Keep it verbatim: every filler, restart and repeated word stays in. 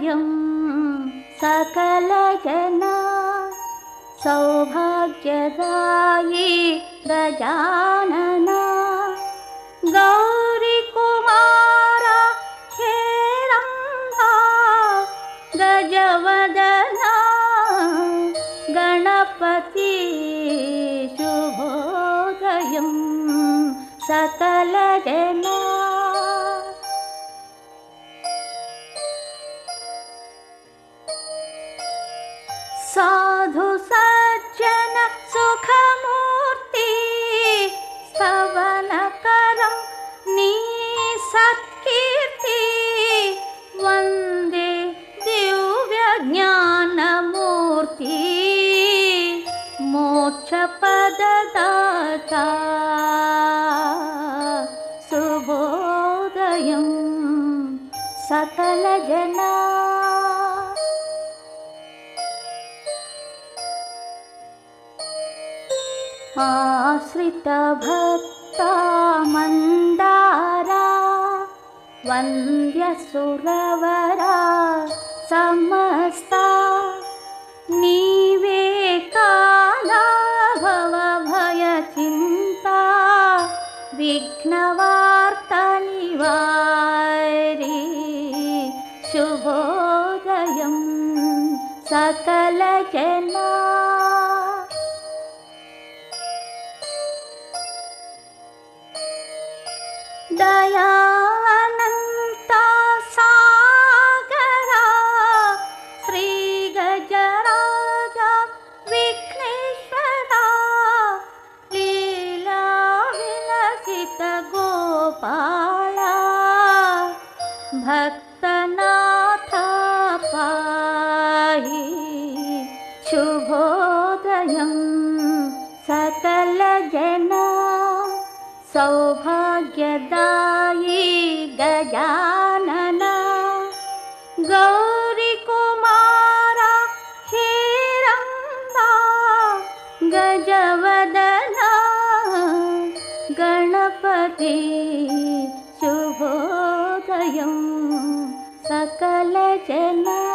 शुभोदयं सकलजना सौभाग्यदायी गजानना गौरीकुमार हेरम्बा गजवदना गणपति शुभोदयं सकलजना साधु सज्जन सुखमूर्ति स्तवनकरं निसत्कीर्ति वन्दे दिव्यज्ञानमूर्ति मोक्षपददाता शुभोदयं सकलजना आश्रितभक्ता मन्दारा वन्द्यसुरवरा समस्ता नीवे काला भवभयचिन्ता विघ्नवार्तनिवारी शुभोदयं सकलजना दयानन्ता सागरा श्रीगजराजा विघ्नेश्वरा लीला विलसित गोपाला भक्तनाथ पाहि शुभोदयं सकलजना सौभाग्यदायी गजानना गौरीकुमार हेरम्बा गजवदना गणपति शुभोदयं सकलजना।